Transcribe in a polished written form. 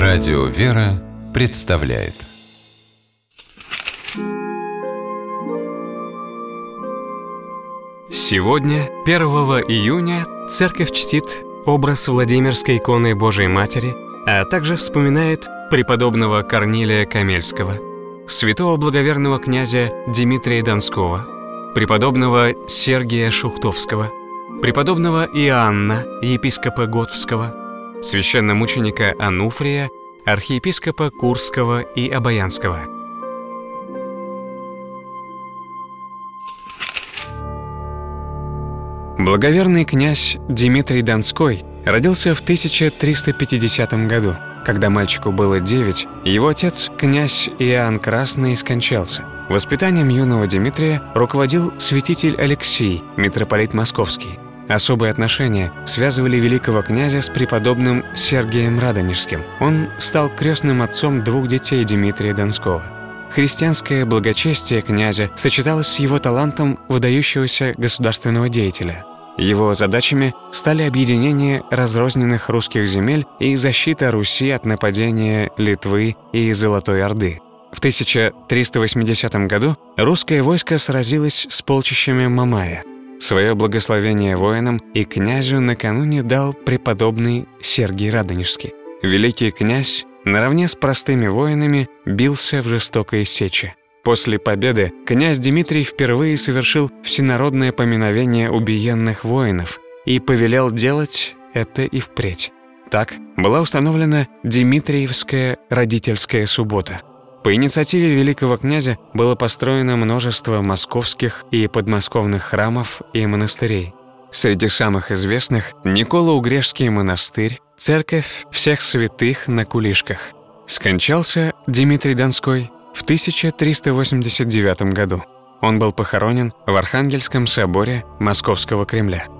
Радио «Вера» представляет. Сегодня, 1 июня, Церковь чтит образ Владимирской иконы Божией Матери, а также вспоминает преподобного Корнилия Камельского, святого благоверного князя Дмитрия Донского, преподобного Сергия Шухтовского, преподобного Иоанна, епископа Готского, священномученика Ануфрия, архиепископа Курского и Обаянского. Благоверный князь Дмитрий Донской родился в 1350 году. Когда мальчику было 9, его отец, князь Иоанн Красный, скончался. Воспитанием юного Дмитрия руководил святитель Алексий, митрополит Московский. Особые отношения связывали великого князя с преподобным Сергием Радонежским. Он стал крестным отцом 2 детей Дмитрия Донского. Христианское благочестие князя сочеталось с его талантом выдающегося государственного деятеля. Его задачами стали объединение разрозненных русских земель и защита Руси от нападения Литвы и Золотой Орды. В 1380 году русское войско сразилось с полчищами Мамая. Свое благословение воинам и князю накануне дал преподобный Сергий Радонежский. Великий князь наравне с простыми воинами бился в жестокой сече. После победы князь Дмитрий впервые совершил всенародное поминовение убиенных воинов и повелел делать это и впредь. Так была установлена Дмитриевская родительская суббота. По инициативе великого князя было построено множество московских и подмосковных храмов и монастырей. Среди самых известных – Николо-Угрешский монастырь, церковь всех святых на Кулишках. Скончался Дмитрий Донской в 1389 году. Он был похоронен в Архангельском соборе Московского Кремля.